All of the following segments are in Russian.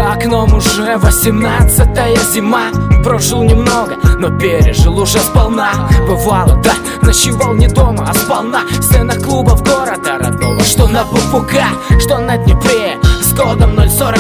За окном уже 18-я зима. Прожил немного, но пережил уже сполна. Бывало, да, ночевал не дома, а сполна в стенах клубов города родного, что на ПФК, что на Днепре. С кодом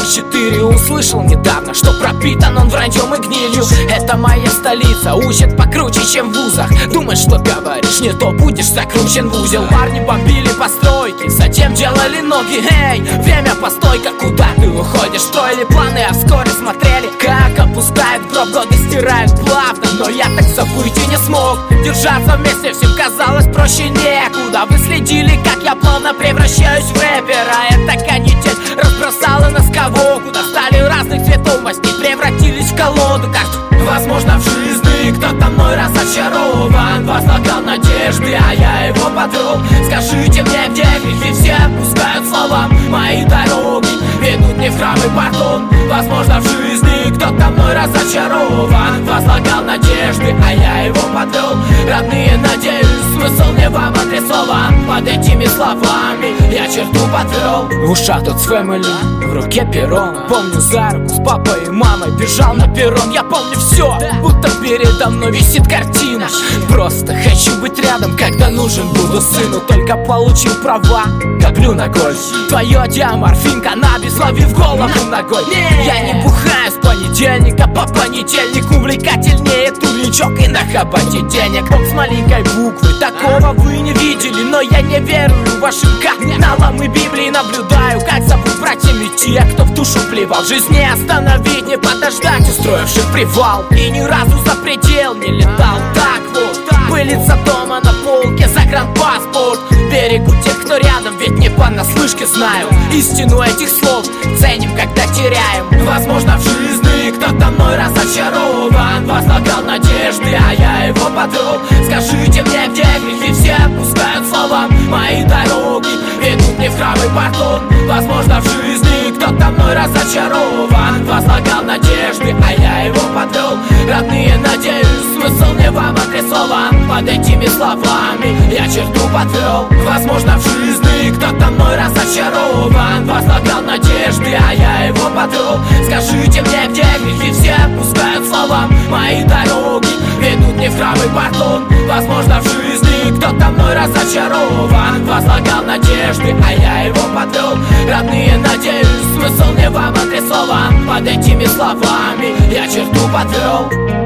044 услышал недавно, что пропитан он враньем и гнилью. Это моя столица, учат покруче, чем в вузах. Думаешь, что говоришь не то, будешь закручен в узел. Парни бомбили постройки, затем делали ноги. Эй, время постойка, куда ты уходишь? Строили планы, а вскоре смотрели, как опускает гроб. Годы стирают плавно, но я так забыть и не смог. Держаться вместе всем казалось проще некуда. Вы следили, как я плавно превращаюсь в рэпера. Эта канитель разбросала нас кого куда. Стали разных цветов мастей, превратились в колоду. Как возможно в жизни кто-то мной разочарован, возлагал надежды, а я его подвел. Скажите мне, где грехи все опускают словам. Мои дороги ведут не в храм и пардон. Возможно в жизни кто-то мной разочарован, возлагал надежды, а я его подвел. Родные, надеюсь, смысл не вам адресован. Под этими словами я черту подвел. В ушах тот Family, в руке перо. Помню за руку с папой и мамой бежал на перрон. Я помню все, будто передо мной висит картина. Просто хочу быть рядом, когда нужен буду сыну. Только получил права, коплю ногой. Твое диаморфин, каннабис, лови в голову ногой. Я не бухаю с понедельника по понедельник. Увлекательнее турничок и на хабате денег. Бог с маленькой буквы, такого вы не видели. Но я не верую вашим каналам и Библии. Наблюдаю, как зовут братьями те, кто в душу плевал. Жизнь не остановить, не подождать устроивших привал. И ни разу за предел не летал. Так вот, пылится дома на полке загранпаспорт. Берегу тех, кто рядом, ведь не понаслышке знаю истину этих слов, ценим, когда теряем. Возможно в жизни кто-то мной разочарован, возлагал надежды, а я его подвел. Скажите мне, где грехи все опускают словам. Мои дороги ведут не в храм и пардон. Возможно в жизни кто-то мной разочарован, возлагал надежды, а я его подвел. Родные, надеюсь, смысл не вам адресован. Под этими словами я черту подвел. Возможно в жизни кто-то мной разочарован, возлагал надежды, а я его подвел. Скажите мне, где грехи все опускают словам. Мои дороги ведут не в храм и пардон. Возможно в жизни кто-то мной разочарован, возлагал надежды, а я его подвел. Родные, надеюсь, смысл не вам адресован. Под этими словами я черту подвел.